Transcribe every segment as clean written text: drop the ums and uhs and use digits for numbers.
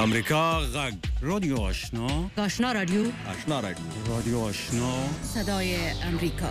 امریکا غږ رادیو آشنا آشنا رادیو رادیو آشنا صدای امریکا.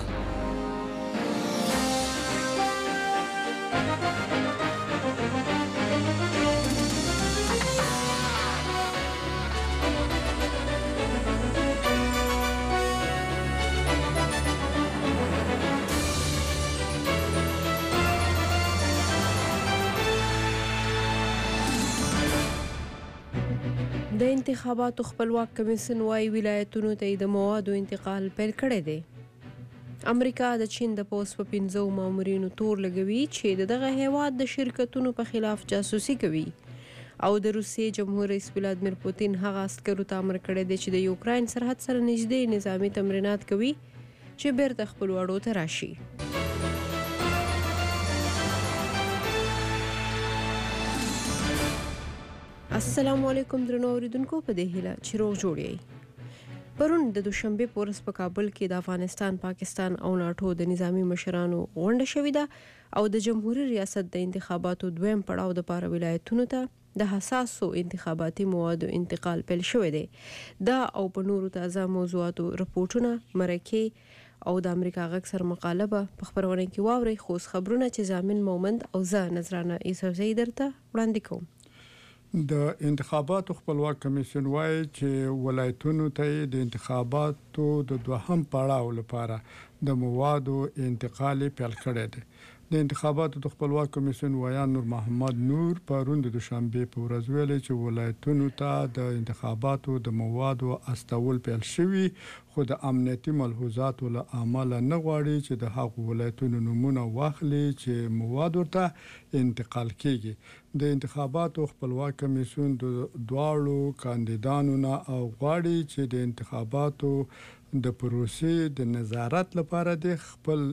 د انتخاباتو خپلواک کمیسیون وايي ولایتونو ته د موادو انتقال پیل کړی دی. امریکا د چین د پوځ په 15 مامورینو تور لګوي چې دغه هیواد د شرکتونو په خلاف جاسوسي کوي او د روسیې جمهور رئیس ولادیمیر پوتین هغه عسکرو ته امر کړی دی چې د یوکراین سرحد سره نږدې نظامی تمرینات کوي چې بیرته خپل وړو ته راشي. السلام علیکم درنو اوریدونکو، په دې هیله چې روغ جوړ یې. پرون د دوشنبه په ورځ په کابل کې د افغانستان، پاکستان او ناټو د نظامی مشرانو غونډه شوې ده او د جمهوریت ریاست د انتخاباتو دویم پړاو د پاره ولایتونو ته د حساسو انتخاباتي موادو انتقال پیل شوی دی. دا او په نورو تازه موضوعاتو رپورټونه، مرکې او د امریکا غږ سره مقاله به په خبرونه کې واورئ. خو خبرونه چې زامن مومند او زه نظرانه ایسوزی درته وړاندې کوم. د انتخاباتو خپلواک کمیسیون وايي چې ولایتونو ته د انتخاباتو د دوهم پړاو لپاره د موادو انتقال پیل کړی دی. د انتخاباتو د خپلواک کمیسیون ویان نور محمد نور پرون د دوشنبه په ورځ ویلي چې ولایتونو ته د انتخاباتو د موادو استول پیل شوي، خو د امنیتي ملحوظاتو له امله نه غواړي چې د هغو ولایتونو نمونه واخلي چې مواد ورته انتقال کیږي. د انتخاباتو خپلواک کمیسیون د دواړو کاندیدانو نه او غواړي چې د انتخاباتو د پروسې د نظارت لپاره د خپل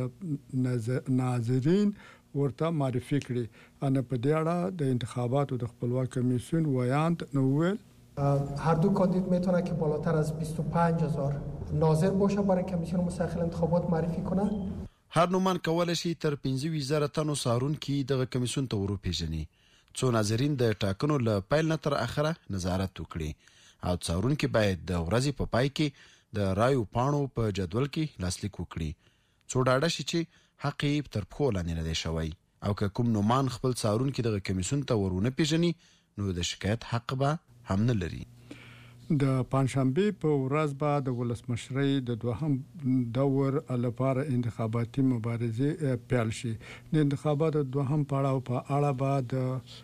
ناظرین ورته معرفي کړي. انا په دې اړه د انتخاباتو د خپلواک کمیسیون ویاند نوول هر دو کاندید میتونه که بالاتر از 25000 ناظر باشه برای کمیسیون مستقل انتخابات معرفي کنه. هر نومان کولای شي تر 15000 تنو سارونکي دغه کمیسیون ته ورپېژني، څو ناظرین د ټاکنو له پیل نه تر اخره نظارت وکړي او سارونکي باید د ورځې په پای کې د رایو پاڼو په جدول کې لاسلیک وکړي، څو ډاډه شي چې حق یې تر پښو لاندې نه دی شوی. او که کوم نومان خپل سارونکي دغه کمیسیون ته ورونه پیژني نو د شکایت حق به هم نه لري. د پنځشنبه په ورځ به د ولسمشرۍ د دوهم دور لپاره انتخاباتي مبارزه پیل شي. د انتخاباتو دوهم پړاو په اړه به د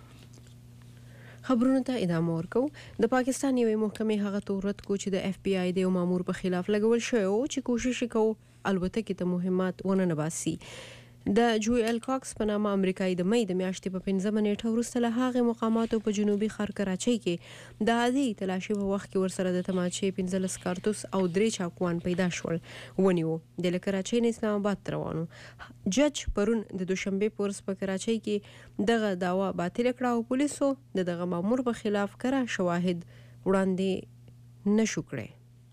خبرونه ته ادامه ورکو. د پاکستان یوې محکمې هغه تورت کو چې د اف بی آی د مامور په خلاف لګول شوی او چې کوشش وکاو البته ته مهمات ونه نباسي. د جوی الکاکس په نامه امریکایي د مې د میاشتې په 15 نیټه وروسته له هغه مقاماتو په جنوبي ښار کراچۍ کې د عادي تلاشي په وخت کې ورسره د تماچې 15 کارتوس او 3 چاقوان پیدا شول. ونیو د کراچۍ نه اسلام آباد روانو. جج پرون د دوشنبه په ورځ په کراچۍ کې دغه داوا باطل کړه او پولیسو دغه مامور په خلاف کره شواهد وړاندې نشو کړی.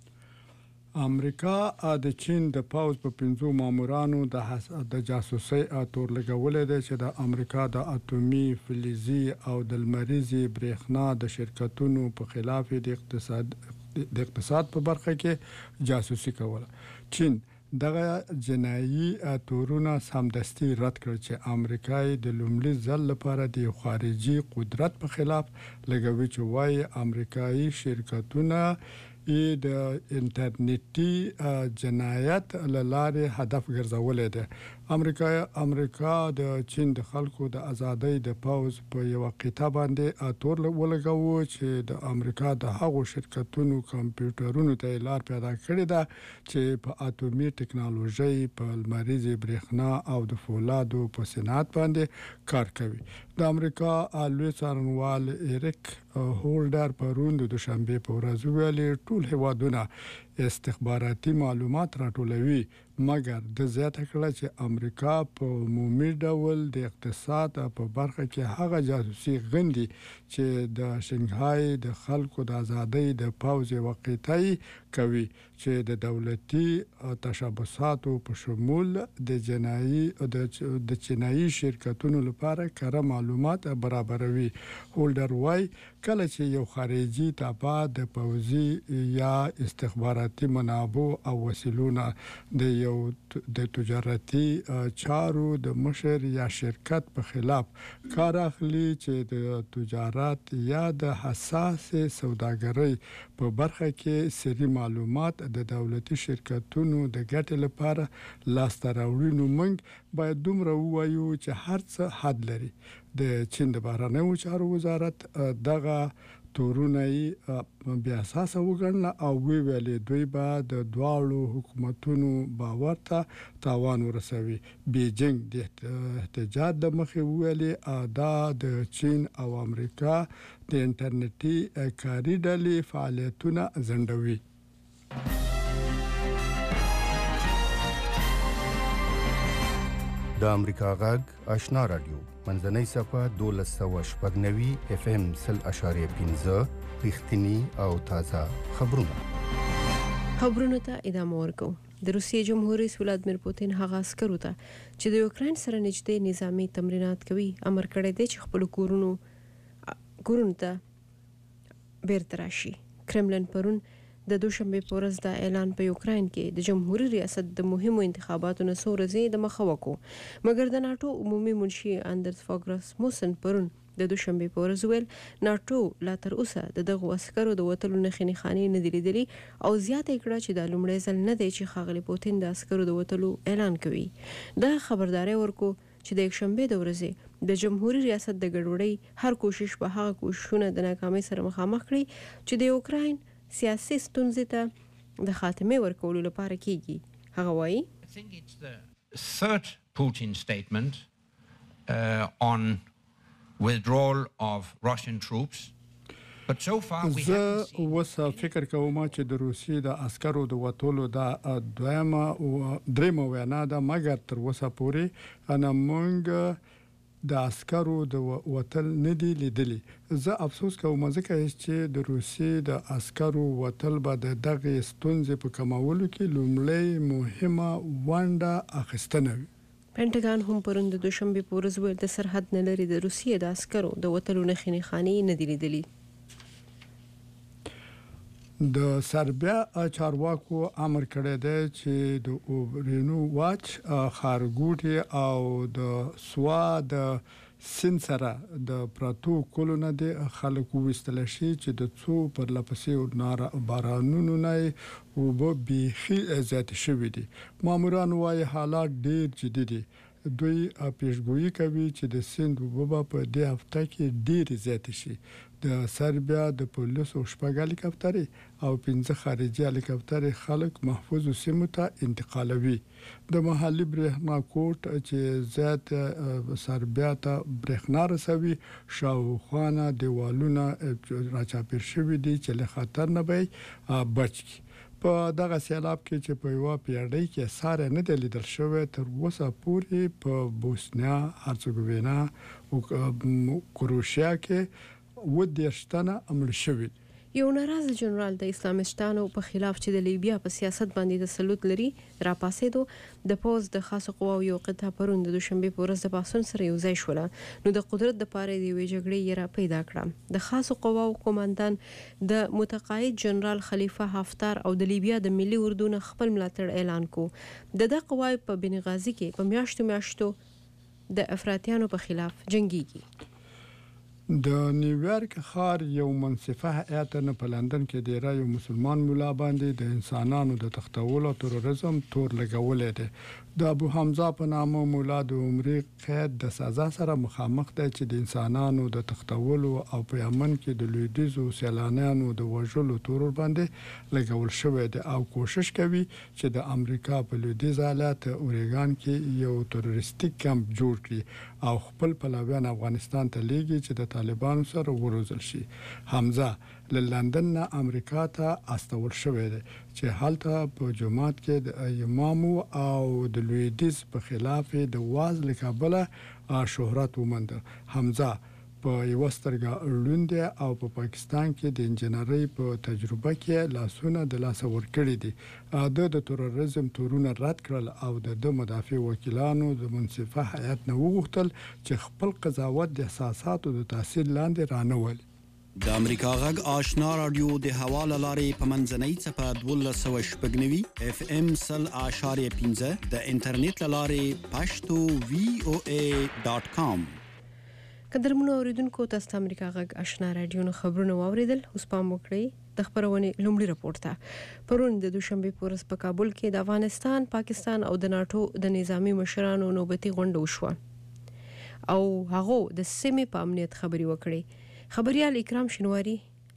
امریکا د چین د پوځ په 15 مامورانو د جاسوسي تور لګولې ده چې د امریکا د اټومي، فلزي او د لمریزي برېښنا د شرکتونو په خلاف د اقتصاد په برخه کې جاسوسي کوله. چین دغه جنایي تورونه سمدستي رد کړ چې امریکای د لومړي ځل لپاره د خارجي قدرت په خلاف لګوي چې وايي امریکایي شرکتونه د انټرنیټي جنایت لاره هدف ګرځولې ده. امریکا د چین د خلکو د ازادۍ د پوز په یو قطعه باندې تور ولګاوه چې د امریکا د هغو شرکتونو کمپیوټرونو ته لار پیدا کړې ده چې په اټومي ټکنالوژي، په لمریزي برېښنا او د فولادو په صنعت باندې کار کوي. د امریکا لوی څارنوال ایریک هولډر پرون د دوشنبه په ورځ ویلي ټول هیوادونه استخباراتي معلومات راټولوي، مګر د زیاته کړه چې امریکا په عمومي ډول د اقتصاد په برخه کې هغه جاسوسي غندي چې د شنګهای د خلکو د ازادۍ د پوز وقایتي کوي چې د دولتي تشبثاتو په شمول د چینایي شرکتونو لپاره کره معلومات برابروي. هولډر وای کله چې یو خارجي تابع د پوځي یا استخباراتي منابع او وسیلونه د تجارتي چارو د مشر یا شرکت په خلاف کار اخلي چې د تجارت یا د حساس سوداګرۍ په برخه کې سری معلومات د دولتي شرکتونو د ګټې لپاره لاسته راوړي، نو موږ باید دومره ووایو چې هر څه حد لري. د چین د بهرنیو چارو وزارت دغه تورونه بیا اساسه وګڼله او ویلې دوی به د دواړو حکومتونو باور ته تاوان ورسوي. بیجینګ د احتجاج د مخې ویلې دا د چین او امریکا د انټرنیټي کاري ډلې فعالیتونه ځنډوي. د امریکا غږ آشنا رادیو منځنۍ صفحه 1290 FM 0.15 رښتینی او تازه خبرونه ته ادامه ورکو. د روسیې جمهور رئیس ولادیمیر پوتین هغه عسکرو ته چې د یوکرين سره نږدې نظامی تمرینات کوي امر کړی دی چې خپل کورونو ته بیرته راشي. کرملن پرون د دوشنبه په ورځ د اعلان په یوکرين کې د جمهوریت ریاست د مهمو انتخاباتو نه څو ورځې د مخه وکړو، مګر د ناتو عمومي منشي اندرس فاګرس موسن پرون د دوشنبه په ورځ ویل ناتو لا تر اوسه دغه عسکرو د وټلو نخښنی خاني نه دی لیدلی او زیاته کړه چې د لومړی ځل نه دی چې خاغلی پوتین د عسکرو د وټلو اعلان کوي. دا خبرداري ورکو چې د یکشنبه د ورځې د جمهوریت ریاست د ګډوډۍ هر کوشش په هغه کوششونه د ناکامۍ سره مخامخ کړي چې د یوکرين سیاسي ستونزې ته د خاتمه ورکولو لپاره کیږي. هغه وایي I think it's the third Putin statement on withdrawal of Russian troops. But so far we haven't seen. زه فکر کوم چې د روسیې د عسکرو د وټولو د دویمه او دریمه وینا ده، مګر تر اوسه پورې انا مونږ د عسکرو د وټل نه دی لیدلی. زه افسوس کوم ځکه چې د روسیې د عسکرو وټل به د دغه ستونزې په کمولو کې لومړی مهمه ونډه اخیستنه وي. پینټاګان هم پرون د دوشنبه په ورځ ویل د سرحد نه لري د روسیې د عسکرو د وټلو نخښنی خاني نه دی لیدلی. د سربیا چارواکو امر کړی دی چې د اوبرینو واچ خارګوټي او د سوا د سین سره د پراتو کولونه د خلکو وستل شي چې د څو پر لپسې نار بارانونو نه او به بيخي زیات شوي دي. ماموران وايي حالات ډیر جدي دي. دوی پیشګویی کوي چې د سیند وبا په دې هفته کې ډیر زیات شي. د سربیا د پولیسو شپږ هلیکاپټرې او 15 خارجي هلیکاپټرې خلک محفوظ سیمو ته انتقالوي. د محلي برېښنا کوټ چې زیات سربیا ته برېښنا رسوي شاوخوانا دیوالونه راچاپیر شوي دي چې له خطر نه به بچ کی. په دغه سیلاب کې چې په یو پیړۍ کې ساره نه د لیدل شوی تر اوسه پورې په بوسنیا هرڅګوینا او کروشیا کې و دیشتنه عمل شوی. یو ناراضه جنرال د اسلامستانو په خلاف چې د لیبیا په سیاست باندې تسلط لري را پاسېدو د پوز د خاصو قواو یو قطعه پرون د دوشنبه په ورځ د پاسون سره یو ځای شول، نو د قدرت د پاره دی وی جګړې یې را پیدا کړه. د خاصو قواو قوماندان د متقاعد جنرال خلیفه حفتار او د لیبیا د ملي اردو نه خپل ملاتړ اعلان کو. د قواو په بنغازي کې په میاشتو د افراطیانو په خلاف جنگيږي. د نیویارک ښار یو منصفه هیئت نه په لندن کې د یو مسلمان مولا باندې د انسانانو د تختولو تروریزم تور لګولې ده. د ابو حمزه په نامه مولا د عمرې قید د سزا سره مخامخ دی چې د انسانانو د تختولو او په یمن کې د لویدیزو سیلانیانو د وژلو تورور باندې لګول شوی دی او کوشش کوي چې د امریکا په لویدیز ایالت اوريګان کې یو تروریستیک کمپ جوړ کړي او خپل پلویان افغانستان ته لیږي چې د طالبانو سره وروزل شي. حمزه له لندن نه امریکا ته استول شوی دی چې هلته په جماعت کې د امام او د لویدیز په خلاف د واز لکابله شهرت ومنده. حمزه په یو سترګه لوند او په پاکستان کې د انجنیری په تجربه کې لاسونه د لاس ورکړي دي د تروریزم تورونه رد کړل او د مدافع وکیلانو د منصفه هیئت نه وغوښتل چې خپل قضاوت د احساساتو د تاثیر لاندې رانهولي. د امریکا غږ آشنا رادیو د حواله لارې په منځنۍ څپه 1290 FM 100.15 د انټرنیټ لارې پښتو voa.com. قدرمنو اوریدونکو تاسو ته امریکا غږ آشنا رادیو نو خبرونه واوریدل. اوس پام وکړئ د خبرونې لومړی راپور ته. پرون د دوشنبه په ورځ په کابل کې د افغانستان، پاکستان او د ناتو د نظامی مشرانو نوبتي غونډه وشوه او هغه د سیمې په امنیت خبري وکړي. خبريال اکرام شنواری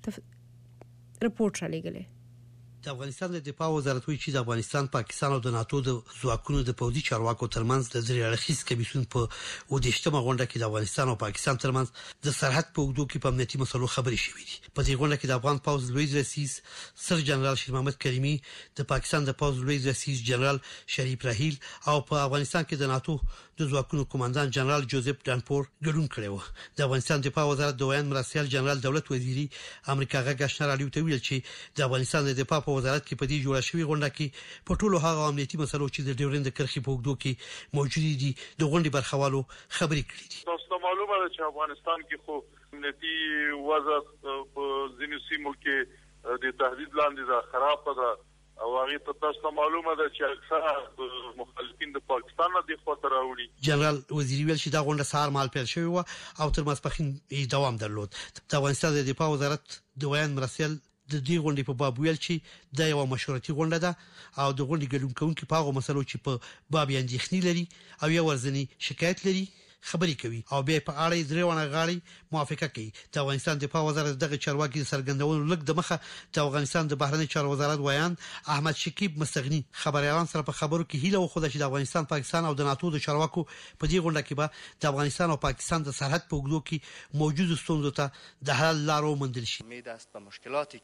رپورټ را لګلې. د افغانستان د دفاع وزارت وایي چې د افغانستان، پاکستان او د ناتو د ځواکونو د پوځي چارواکو ترمنځ د درې اړخیز کمیسیون په 28مه غونډه کې د افغانستان او پاکستان ترمنځ د سرحد په اوږدو کې په امنیتي مسلو خبرې شوې دي. په دې غونډه کې د افغان پوځ لوی رئیس سر جنرال شیر محمد کریمي، د پاکستان د پوځ لوی رئیس جنرال شریف راهیل او په افغانستان کې د ناتو د ځواکونو قوماندان جنرال جوزف ډانپور ګډون کړی و. د افغانستان دفاع وزارت د ویان مرستیال جنرال دولت وزیری امریکا غږ آشنا رادیو ته ویل چې د افغانستان د دفاع په وزارت کې په دې جوړه شوې غونډه کې په ټولو هغه امنیتي مسلو چې د ډیورند کرښې په اوږدو کې موجود دي د غونډې برخوالو خبرې کړې دي. تاسو معلومه ده چې افغانستان کې خو امنیتي وضع په ځینو سیمو کې د تهدید لاندې ده، خراب ده او هغه تاسو معلومه ده چې اکثره مخالفین د پاکستان نه د خاطر راوړي. جنرال وزیری ویل چې دا غونډه سهار مال پیل شوې و او تر ماسپښین دوام درلود. د افغانستان د دفاع وزارت د ویان مرستیال د دې غونډې په باب ویل چې دا یو مشورتي غونډه ده او د غونډې ګډون کوونکي په هغه مسلو چې په باب اندېښنې لري او یو ورځنی شکایت لري خبرې کوي او بیا په اړه درې ونه غاړي موافقه کوي. د افغانستان دفاع وزارت دغه چارواکي سرګندونو لګ د مخه د افغانستان د بهرنی چارو وزارت ویان احمد شکیب مستغنی خبريالان سره په خبرو کې هیله وخوده چې د افغانستان، پاکستان او د ناتو د چارواکو په دې غونډه کې به د افغانستان او پاکستان د سرحد په اوږدو کې موجود ستونزو ته د حل لارو موندل شي. امید است به مشکلاتی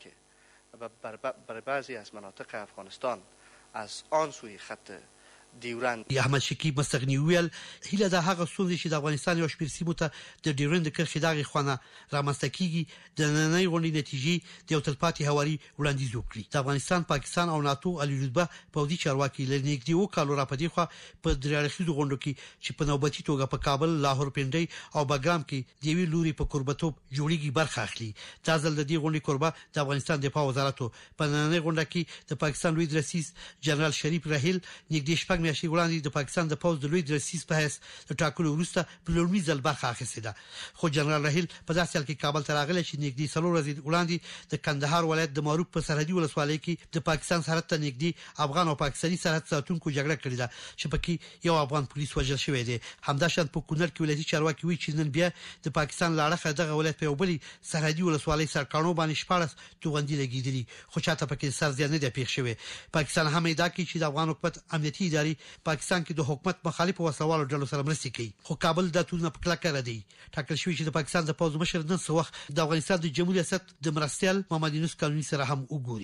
که بر بعضی از مناطق افغانستان از آن سوی خط ډیورند احمد شکیب مستغنی ویل هیله د هغه ستونزې چې د افغانستان یو شمېر سیمو ته د ډیورند کرښې دغه خونه رامنځته کیږي د نننۍ غونډې نتیجې د یو تلپاتې هواري وړاندیز وکړي. د افغانستان، پاکستان او ناتو عالی رتبه پوځي چارواکي لنیږدې وکالو را پدې خو په درې اړخیزو غونډو کې چې په نوبتي توګه په کابل، لاهور، پنډۍ او بګرام کې د وی لوري په قربتوب جوړیږي برخه اخلي. تازه د دې غونډې قربه د افغانستان دفاع وزارت په نننۍ غونډه کې د پاکستان لوی رئیس جنرال شریف راهیل نږدې میاشتې وړاندې د پاکستان د پوځ د لوی رئیس په حیث د ټاکلو وروسته په لومړي ځل برخه اخیستې ده. خو جنرال راهیل په داسې حال کې کابل ته راغلی چې نږدې 3 ورځې وړاندې د کندهار ولایت د معروف په سرحدي ولسوالۍ کې د پاکستان سرحد ته نږدې افغان او پاکستاني سرحد ساتونکو جګړه کړې ده چې پکې یو افغان پولیس وژل شوی دی. همداشان په کونړ کې ولایتي چارواکي وایي چې نن بیا د پاکستان لاړه دغه ولایت په یو بل سرحدي ولسوالۍ سرکانو باندې 14 توغندي لګیدلي خو چاته پکې سر زیان نه دی پیښ شوی. پاکستان هم ادعا کوي چې د افغان حکومت امنیتي ادارې پاکستان کې د حکومت مخالف وسوالو ډلو سره مرسته کوي. خو کابل د تورونه په کلکه ردی. ټاکل شوی چې د پاکستان د پوځ مشر نن څه وخت د افغانستان د جمهوریت ریاست د مرستیال محمد یونس قانوني سره هم وګوري.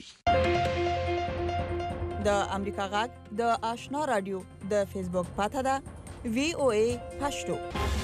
د امریکا غږ د آشنا رادیو د فیسبوک پاته ده VOA پښتو.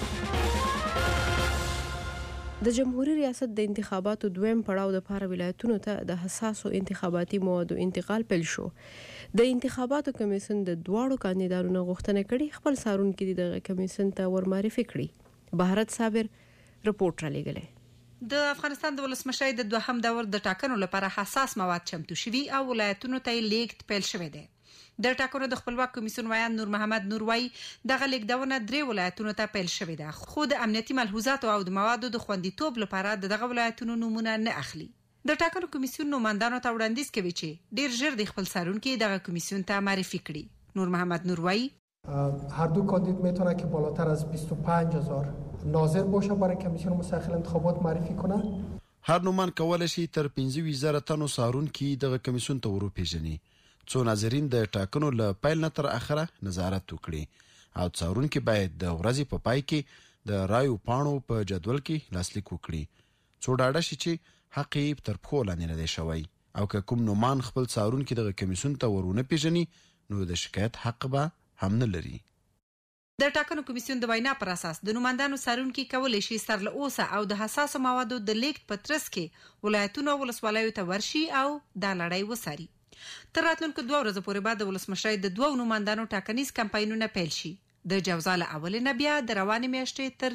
د جمهوریت ریاست د انتخاباتو دویم پړاو د پاره ولایتونو ته د حساسو انتخاباتي موادو انتقال پیل شو. د انتخاباتو کمیسیون د دواړو کاندیدانو غوښتنه کړې خپل سارونکي د کمیسیون ته ورمعرفي کړي. بهارت صابر رپورټ را لګلې. د افغانستان د ولسمشر د دوهم دور د ټاکنو لپاره حساس مواد چمتو شوي او ولایتونو ته لیږد پیل شوی دی. د ټاکنو د خپلواک کمیسیون ویان نور محمد نور وای دغه لیکدونه درې ولایتونو ته پیل شوی دی خو د امنیتي ملحوظات او د موادو د خوندیتوب لپاره دغه ولایتونو نمونه نه اخلي. د ټاکنو کمیسیون نوماندانو ته وړاندیز کوي چې ډیر ژر د خپل سارونکي دغه کمیسیون ته معرفي کړي. نور محمد نور وای هر دو کاندید میتونه که بالاتر از 25000 ناظر باشه برای کمیسیون مستقل انتخابات معرفی کنه. هر نومان کولای شي تر 15000 تنو سارونکي دغه کمیسیون ته وروپیژني. څو ناظرین د ټاکنو له پیل نه تر اخره نظارت وکړي او څارونکي باید د ورځې په پای کې د رایو پاڼو په جدول کې لاسلیک وکړي. څو ډاډه شي چې حق یې تر پښو لاندې نه دی شوی او که کوم نومان خپل څارونکي دغه کمیسیون ته ورونه پیژني نو د شکایت حق به هم نه لري. د ټاکنو کمیسیون د وینا پر اساس د نوماندانو څارونکي کولی شي سر له اوسه او د حساسو موادو د لیږد په ترڅ کې ولایتونو او ولسوالیو ته ورشي او دا لړۍ وڅاري. تر راتلونکو 2 ورځې پورې بعد د ولسمشرۍ د 2 نوماندانو ټاکنیز کمپاینونه پیل شي. د جوزا له اولې بیا د روانې میاشتې تر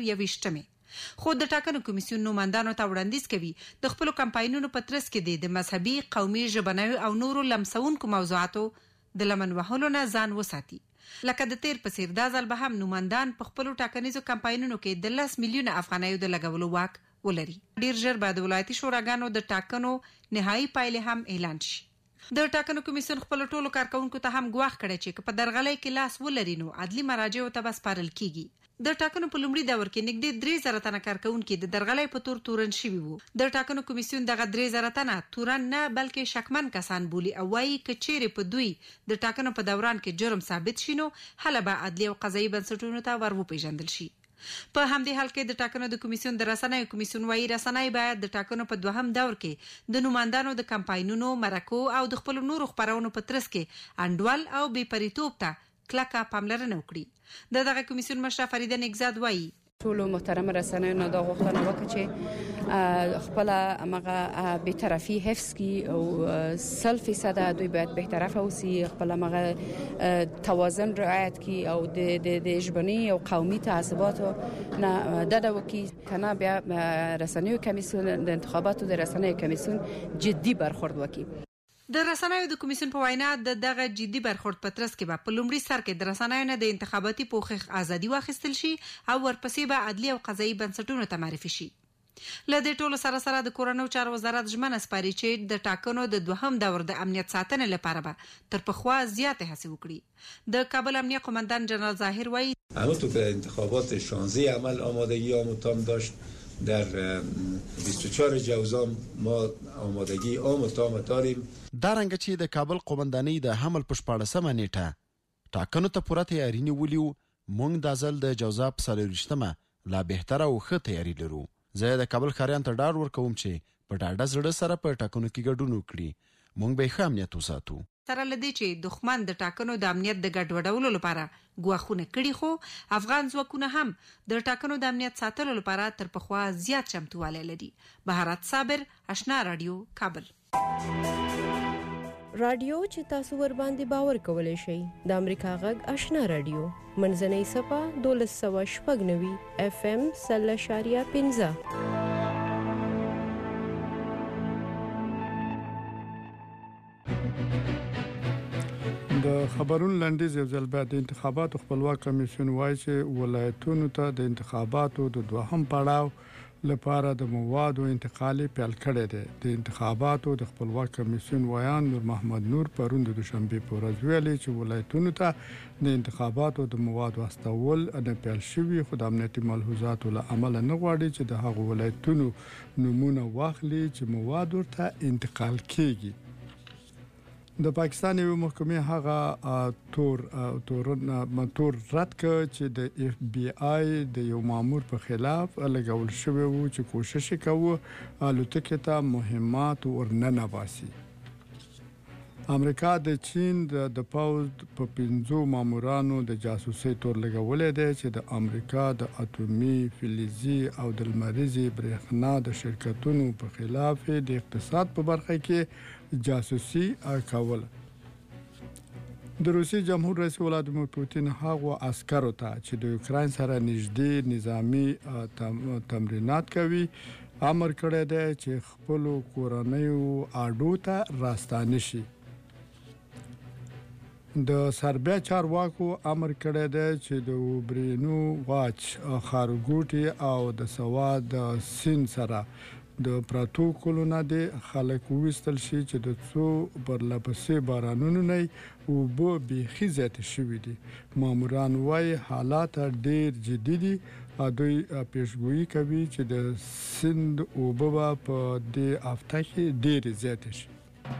21 خو د ټاکنو کمیسیون نوماندانو ته وړاندیز کوي د خپل کمپاینونو په ترڅ کې د مذهبي، قومي، ژبنیو او نورو لمسونکو موضوعاتو د لمن وهلو نه ځان وساتي. لکه د تیر په څیر دا ځل به هم نوماندان په خپل ټاکنیزو کمپاینونو کې د 10 میلیونه افغانیو د لګولو واک ولري. ډیر ژر به د ولایتي شوراګانو د ټاکنو نهایی پایلې هم اعلان شي. د ټاکنو کمیسیون خپل ټولو کارکونکو ته هم ګواښ کړی چې په درغلۍ کې لاس ولري نو عدلي مراجعو ته سپارل کیږي. د ټاکنو په لومړي دور کې نږدې 3000 تنه کارکونکو د درغلۍ په تور تورن شوي وو. د ټاکنو کمیسیون دغه 3000 تنه تورن نه بلکې شکمن کسان بولي او وايي کچېره په دوی د ټاکنو په دوران کې جرم ثابت شینو هله به عدلي او قضایي بنسټونو ته ورپېژندل شي. په همدې حال کې د ټاکنو د کمیسیون د رسنیو کمیسیون وايي رسنۍ باید د ټاکنو په دوهم دور کې د نوماندانو د کمپاینونو، مرکو او د خپل نورو خبرونو په ترڅ کې انډول او بې پریتوب ته کلکه پاملرنه وکړي. دغه کمیسیون مشر فریده نگزاد وايي ټول محترم رسنیو نه د غوښتنه وکړي چې خپل هغه بی‌طرفي حفظ کی او 100% دوی باید به طرف اوسي، خپل هغه توازن رعایت کی او د ژبني او قومي تعصبات نه د وکي کنه بیا رسنیو کمیسیون د انتخاباتو د رسنیو کمیسیون جدي برخورد وکي. د رسنیو د کمیسیون په وینا دغه جدي برخورد په ترڅ کې په لومړي سر کې د رسنیو نه د انتخاباتي پوښښ ازادي واخیستل شي او ورپسې به عدلي او قضایي بنسټونو ته معرفي شي. له دې ټولو سره د کورنیو چارو وزارت ژمنه سپاري چې د ټاکنو د دوهم دور د امنیت ساتنې لپاره به تر پخوا زیاتې هڅې وکړي. د کابل امنیه قومندان جنرال ظاهر وایي همونطور که انتخابات 16 عمل آمادگی آموتام داشت در 24 جوزا ما آمادگی آموتام داریم. دا رنګه چې د کابل قومندانۍ د حمل په 14مه نیټه ټاکنو ته پوره تیاری نیولیو، موږ د ځل د جوزا په 24مه لا بهتره او ښه تیاری لرو. زه د کابل ښاریان ته ډاډ ورکوم چې په ډاډه زړه سره په ټاکنو کې ګډون وکړي. موږ به ښه امنیت وساتو. سره لدی چې دښمن د ټاکنو د امنیت د ګډوډولو لپاره ګواښونه کړي، خو افغان ځواکونه هم د ټاکنو د امنیت ساتلو لپاره تر پخوا زیات چمتووالی لري. بهارت صابر، آشنا رادیو، کابل. رادیو چې تاسو ور باندې باور کولای شئ د امریکا غږ آشنا رادیو منځنۍ صفه 1290 FM 0.15. د خبرونو لنډیز یو ځل بعد د انتخاباتو خپلواک کمیسیون وایي چې ولایتونو ته د انتخاباتو د دوهم پړاو لپاره د موادو انتقال پیل کړی دی. د انتخاباتو د خپلواک کمیسیون ویان نور محمد نور پرون د دوشنبه په ورځ ویلي چې ولایتونو ته د انتخاباتو د موادو استول نه پیل شوی، خو د امنیتي ملحوظاتو له امله نه غواړي چې د هغو ولایتونو نمونه واخلي چې مواد ورته انتقال کیږي. د پاکستان یو محکمې هغه تور رد کړ چې د اف بی آی د یو مامور په خلاف لګول شوی و چې کوشش کوي الوتکې ته مهمات ورننه باسي. امریکا د چین د پوز په 5 مامورانو د جاسوسي تور لګولې ده چې د امریکا د اټومي، فلزي او د لمریزي برېښنا د شرکتونو په خلاف د اقتصاد په برخه کې جاسوسي کوله. د روسي جمهور رئیس ولادیمیر پوتین هغه عسکرو ته چې د یوکرين سره نږدې نظامی تمرینات کوي امر کړی دی چې خپل کورنیو اډو ته راستانه شي. د سربیا چارواکو امر کړی دی چې د وبرینو واچ خارګوټي او د سواد سین سره د پراتو کولونه د خلک وستل شي چې د څو پرلپسې بارانونو نه او به بيخي زیات شوي دي. ماموران وايي حالات ډېر جدي دي. دوی پیشګویي کوي چې د سند او به په دې هفته کې ډېر زیات شي.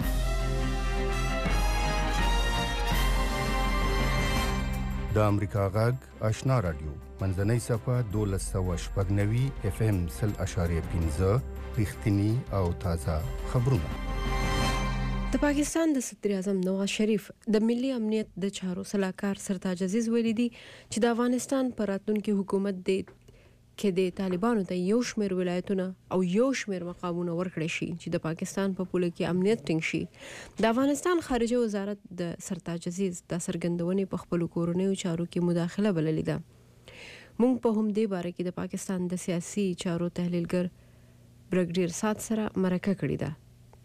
د امریکا غږ آشنا رادیو منځنۍ صفه 1290 FM 0.15 رښتینی او تازه خبرونه. د پاکستان د صدر اعظم نواز شریف د ملي امنیت د چارو سلاکار سرتاج عزیز ویلي دي چې د افغانستان پر راتلونکي حکومت کې د طالبانو ته یو شمېر ولایتونه او یو شمېر مقامونه ورکړي شي چې د پاکستان په پوله کې امنیت ټینګ شي. د افغانستان خارجه وزارت د سرتاج عزیز د څرګندونې په خپل کورنیو چارو کې مداخله بللې ده. موږ په هم دې باره کې د پاکستان د سیاسي چارو تحلیلګر برګډیر سات سره مرکه کړې ده.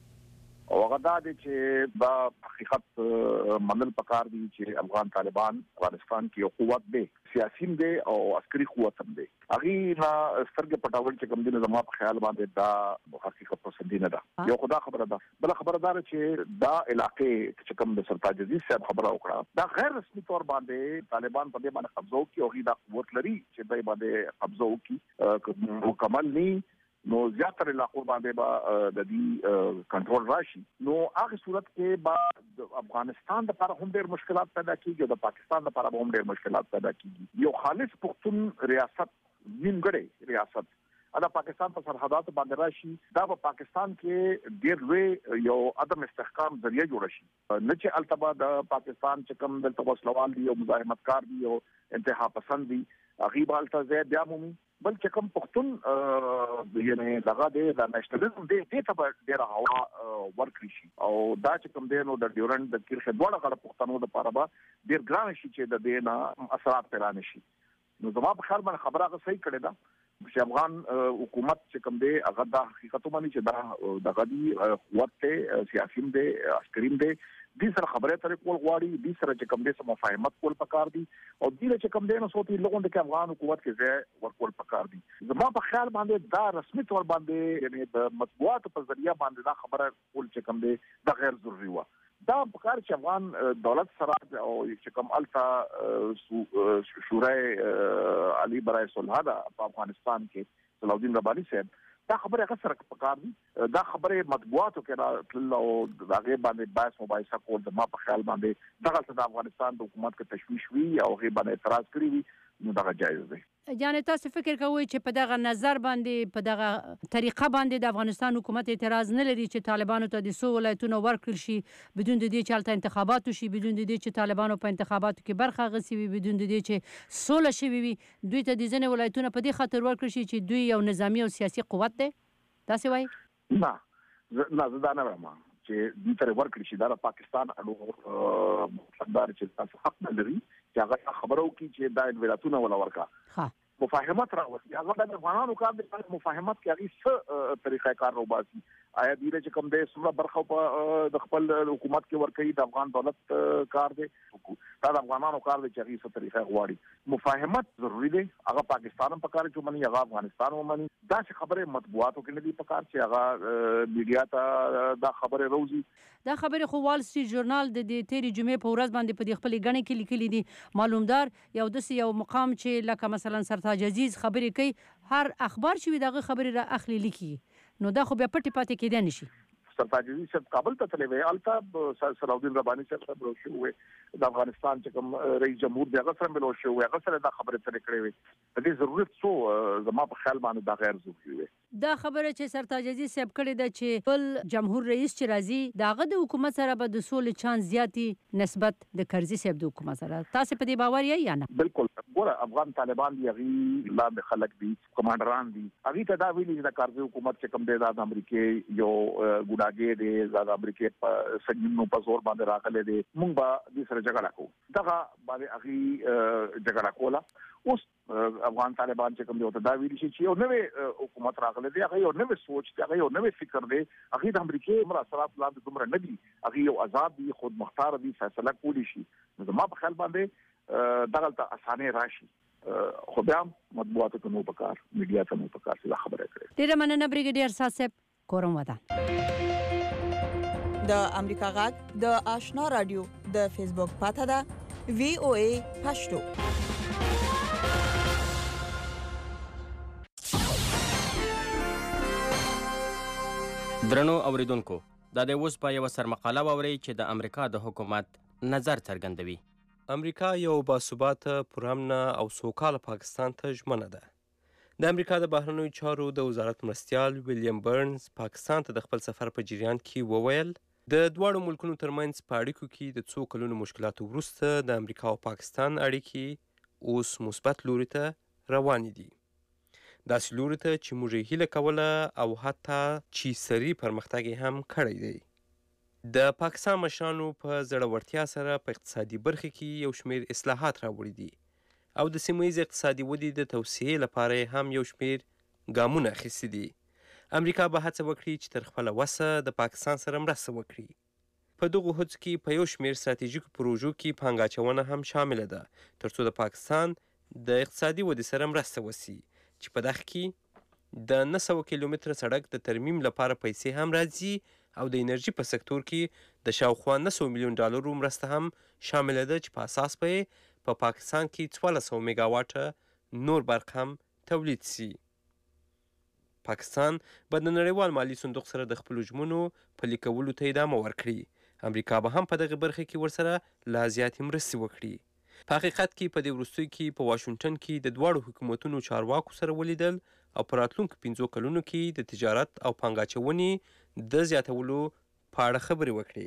او هغه دا دی چې دا حقیقت منل پکار دي چې افغان طالبان افغانستان کې یو قوت دی، سیاسي دی او عسکري قوت هم دی. هغه نه سترګې پټاول چې کوم دي زموږ په خیال باندې دا حقیقت پسندینه ده. یو خدا خبره ده. بل خبردار چې دا علاقې چې کوم د سرتاج عزیز صاحب خبره وکړه دا غیر رسمي تور باندې طالبان په دې باندې قبضه کوي او دا قوت لري چې دای باندې قبضه کوي مکمل نه نو زیاتره علاقو باندې با د دې کنټرول راشي. نو هغه صورت کې با افغانستان لپاره هم ډېر مشکلات پیدا کیږي او د پاکستان لپاره هم ډېر مشکلات پیدا کیږي. یو خالص پښتون ریاست نیمګړی ریاست دا پاکستان په سرحدات باندې راشي دا په پاکستان کې ډېر لوی یو عدم استحکام ذریعہ جوړ شي. نه چې التبا د پاکستان چې کوم د توسلوال دی او مزاحمتکار دی او انتها پسند دی غیب حالت زیات بیا مومي بلکې کوم پښتون یعنی دغه د نېشنلزم دې ته ډېر هوا ورکړي شي او دا چې کوم دی نو د ډیورنډ د کرښې دواړه غړي پښتنو لپاره به ډېر ګران شي چې د دې نه اثرات پیدا نشي. نو زما په خیال باندې خبره هغه صحیح کړې ده چې افغان حکومت چې کوم دی هغه د حقیقت باندې چې دا د غدي قوت ته سیاسي دی عسکري دی دې سره خبره ترې کول غواړي دې سره چې کوم دې سم مفاهمت کول پکار دي او دې چې کوم دې نو صوتي لګون د افغان حکومت کې ځای ورکول پکار دي. زما په خیال باندې دا رسمي تور باندې یعنی د مطبوعاتو په ذریعہ باندې دا خبره کول چې کوم دې د غیر ضروري و دا پکار چې افغان دولت سره او چې کوم التا شورای علی برای صلح دا په افغانستان کې صلاح الدین رباني صاحب دا خبره هغه سره پکار دي دا خبره مطبوعاتو کې را او هغه باندې بحث مباحثه کول د ما په خیال باندې دغه د افغانستان د حکومت کې تشویش وی او هغه باندې اعتراض کړی وي نو دا جایز دی. یعنی تاسو فکر کوئ چې په دغه نظر باندې په دغه طریقه باندې د افغانستان حکومت اعتراض نه لري چې طالبانو ته د 100 ولایتونو ورکړل شي بدون د دې چې الته انتخابات وشي بدون د دې چې طالبانو په انتخاباتو کې برخه اخیستې وي بدون د دې چې سوله شوي وي دوی ته د ځینې ولایتونو په دې خاطر ورکړل شي چې دوی یو نظامی او سیاسي قوت دی تاسو وایي؟ نه زه نه وایم چې دې تر ورکړل شي دا پاکستان اړو مقدار چې تاسو حق نه لري چې هغه خبرو کې چې دا ولایتونه ولا ورکا مفاهمت راوځي هغه د افغانانو کار د مفاهمت کې هغه څه طریقې کار روباسي آیا دې چې کوم د سوره برخه په د خپل حکومت کې ورکړي د افغان دولت کار دی دا د افغانانو کار دی چې هغه څه طریقې غواړي مفاهمت ضروری دی هغه پاکستان هم پکاره چې مني هغه افغانستان هم مني دا چې خبره مطبوعاتو کې نه دی پکار چې هغه میډیا ته دا خبره روزي دا خبره خو وال سټریټ ژورنال د تیری جمعې په ورځ باندې په خپل غنې کې لیکلي دي معلومدار یو مقام چې لکه مثلا سرتاج عزیز خبرې کوي هر اخبار چې دغه خبرې را اخلي لیکي نو دا خو بیا پټي پاتې کېدای نشي. سرتاج عزیز صاحب کابل ته تللی وی البته صلاح الدین رباني صاحب سره شو وي د افغانستان چې کوم رئیس جمهور دی هغه سره ملو شو هغه سره دا خبره ترې کړې وي د دې ضرورت څو زما په خیال باندې دا غیر ضروري وي. دا خبره چې سرتاج عزیز صاحب کړې ده چې بل جمهور رئیس چې راځي داغه د حکومت سره به د سولې چانس زیاتی نسبت د کرزي صاحب د حکومت سره تاسو په دې باور یې یا نه؟ بالکل ګوره افغان طالبان دی غي لاندې خلک دي کمانډران دي هغه ته دا ویلي چې د کرزي حکومت چې کوم دی د امریکای یو ګډاګي دی د امریکای په سنگینو په زور باندې راغلي دي مونږ به د سره جګړه کوو دغه باندې هغه جګړه کوله اوس افغان طالبان چې کوم دی ته دا ویلي چې یو نوې حکومت راغلی دی هغه یو نوې سوچ دی هغه یو نوې فکر دی هغه د امریکای عمر اثرات لاندې دومره نه دي هغه یو آزاد دي خود مختار دي فیصله کولی شي نو ما په خیال باندې دغه ته اسانه راشي خو بیا مطبوعاتو ته نو پکار میډیا ته نو پکار څه خبره کړي. ډیره مننه بریګیډیر صاحب کوم ودا د امریکا غږ د آشنا رادیو د فیسبوک پاته ده VOA پښتو. درنو اوریدونکو دا د اوس په یو سرمقاله ووري چې د امریکا د حکومت نظر څرګندوي. امریکا یو باثباته پرامن او سوکاله پاکستان ته ژمنه ده. د امریکا د بهرنیو چارو د وزارت مرستیال ویلیام برنز پاکستان ته د خپل سفر په جریان کې وویل د دواړو ملکونو ترمنځ په اړیکو کې د څو کلونو مشکلاتو وروسته د امریکا او پاکستان اړیکې اوس مثبت لوري ته روانې دي. داسې لوري ته چې موږ یې هیله کوله او حتی چې سري پرمختګ یې هم کړی دی. د پاکستان مشرانو په زړورتیا سره په اقتصادي برخه کې یو شمېر اصلاحات راوړي دي او د سیمه ییز اقتصادي ودې د توسعې لپاره هم یو شمېر ګامونه اخیستي دي. امریکا به هڅه وکړي چې تر خپله وسه د پاکستان سره مرسته وکړي. په دغو هڅو کې په یو شمېر ستراتیژیکو پروژو کې پانګه اچونه هم شامله ده ترڅو د پاکستان د اقتصادي ودې سره مرسته وشي چې په دغه کې د 900 کیلومتره سړک د ترمیم لپاره پیسې هم راځي او د انرژي په سکتور کې د شاوخوا 900 میلیون ډالرو مرسته هم شامله ده چې په اساس په پاکستان کې 1400 میگاواټه نور برق هم تولید شي. پاکستان به د نړیوال مالي صندوق سره د خپلو ژمنو پلي کولو ته ادامه ورکړي. امریکا به هم په دغه برخه کې ورسره لا زیاتې مرستې وکړي. په حقیقت کې په دې وروستیو کې په واشنګټن کې د دواړو حکومتونو چارواکو سره ولیدل او په راتلونکو 5 کلونو کې د تجارت او پانګه اچونې د زیاتولو په اړه خبرې وکړي.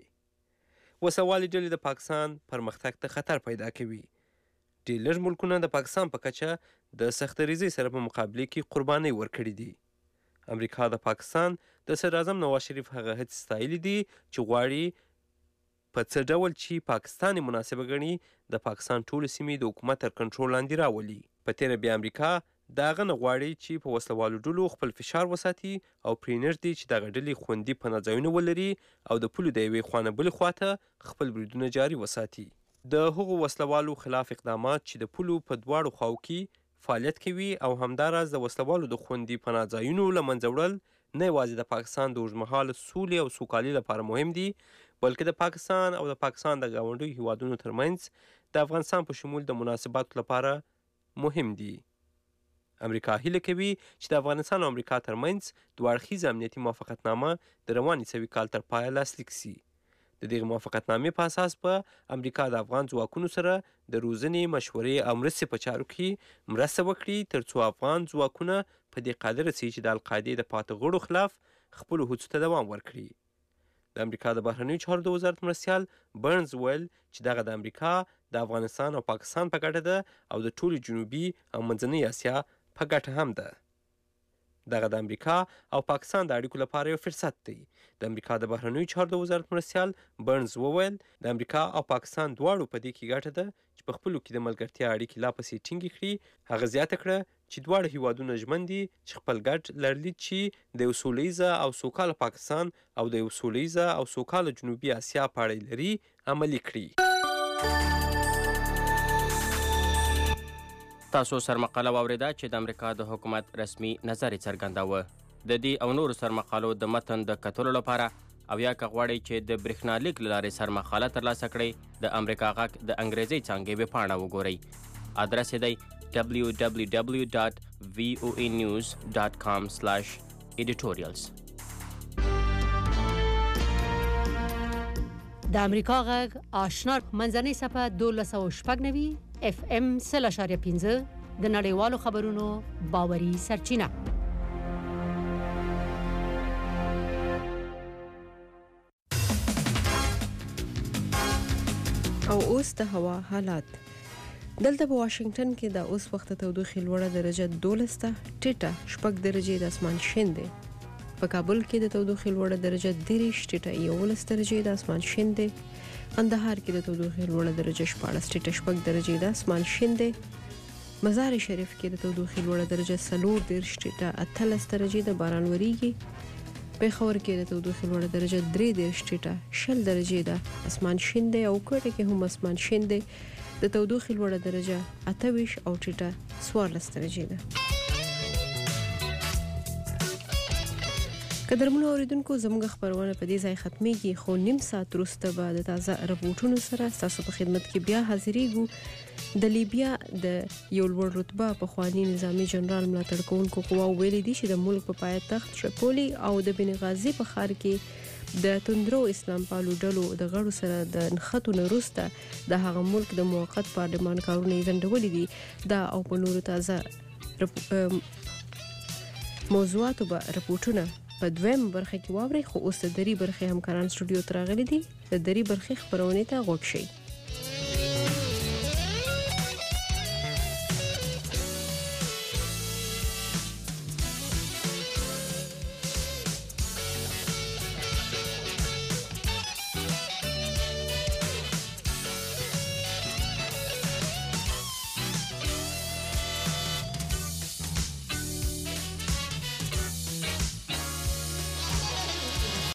وسوالې ډلې د پاکستان پرمختګ ته خطر پیدا کوي. ډېر لږ ملکونه د پاکستان په کچه د سختدریزۍ سره په مقابله کې قربانۍ ورکړي دي. امریکا د پاکستان د صدر اعظم نواز شریف هغه هڅې ستایلې دي چې غواړي په څه ډول چې پاکستان مناسبه ګڼي د پاکستان ټولې سیمې د حکومت تر کنټرول لاندې راولي. په تېره بیا امریکا د هغه نه غواړي چې په وسلوالو ډلو خپل فشار وساتي او پرې نږدې چې دغه ډلې خوندي پناه ځایونه ولري او د پولو د یوې خوا نه بلې خواته خپل بریدونه جاري وساتي. د هغو وسلوالو خلاف اقدامات چې د پولو په دواړو خواو کې فعالیت کوي او همداراز د وسلوالو د خوندي پناه ځایونو له منځه وړل نه یوازې د پاکستان د اوږدمهاله سولې او سوکالۍ لپاره مهم دي بلکې د پاکستان او د پاکستان د ګاونډیو هیوادونو ترمنځ د افغانستان په شمول د مناسباتو لپاره مهم دي. امریکا هیله کوي چې د افغانستان او امریکا ترمنځ دوه اړخیزه امنیتي موافقتنامه د روان عیسوي کال تر پایه لاسلیک شي. د دغې موافقتنامې په اساس به امریکا د افغان ځواکونو سره د روزنې، مشورې او مرستې په چارو کې مرسته وکړي ترڅو افغان ځواکونه په دې قادر شي چې د القاعدې د پاتې غړو خلاف خپلو هڅو ته دوام ورکړي. د امریکا د بهرنیو چارو د وزارت مرستیال برنز ویل چې دغه د امریکا د افغانستان او پاکستان په ګټه ده او د ټولې جنوبي او منځنۍ اسیا په ګټه هم ده. دغه د امریکا او پاکستان د اړیکو لپاره یو فرصت دی. د امریکا د بهرنیو چارو د وزارت مرستیال برنز وویل د امریکا او پاکستان دواړو په دې کې ګټه ده چې په خپلو کې د ملګرتیا اړیکې لا پسې ټینګې کړي. هغه زیاته کړه چې دواړه هیوادونه ژمن دي چې خپل ګډ لرلید چې د یو سولیزه او سوکاله پاکستان او د یو سولیزه او سوکاله جنوبي اسیا په اړه لري عملي کړي. تاسو سرمقاله واوریده چې د امریکا د حکومت رسمي نظر څرګنداوه. د دې او نورو سرمقالو د متن د کتلو لپاره او یا که غواړئ چې د برېښنالیک له لارې سرمقاله ترلاسه کړئ د امریکا غږ د انګریزي څانګې ویبپاڼه وګورئ. ادرس یې دی www.voanews.com/editorials. د امریکا غږ آشنا منځنۍ صفحه 1290 FM 0.5 د نړیوالو خبرونو باوري سرچینه. او اوس د هوا حالات. دلته په واشنگټن کې د اوس وخت تودوخه لوړه درجه 12 ته ټیټه 6 درجه د اسمان شین دی. په کابل کې د تودوخه لوړه درجه 13 ټیټه 11 درجه د اسمان شین دی. قندهار کې د تودوخه لوړه درجه 14 ټیټه 6 درجه د اسمان شین دی. مزار شریف کې د تودوخه لوړه درجه 14 ټیټه 18 درجه د باران وریږي. پېښور کې د تودوخه لوړه درجه 3 ټیټه 0 درجه د اسمان شین دی. او کوټه کې هم اسمان شین دی. د تودوخه لوړه درجه 28 او ټیټه 14 درجه ده. قدرمنو اوریدونکو زموږ خبرونه په دې ځای ختميږي خو نیم ساعت وروسته به د تازه رپورټونو سره تاسو په خدمت کې بیا حاضرېږو. د لیبیا د یو لوړ رتبه په خواني نظامی جنرال ملاتړ کوونکو قواو ویلي دي چې د ملک په پایتخت تریپولي او د بنغازي په ښار کې د توندرو اسلام پالو ډلو د غړو سره د نښتو نه وروسته د هغه ملک د موقت پارلمان کارونه ځنډولي دي. دا او په نورو تازه موضوعاتو به رپورټونه په دویم برخه کې واوري خو اوس د دری برخه همکاران سټوډیو ته راغلي دي د دری برخه خبرونه ته غوښ شي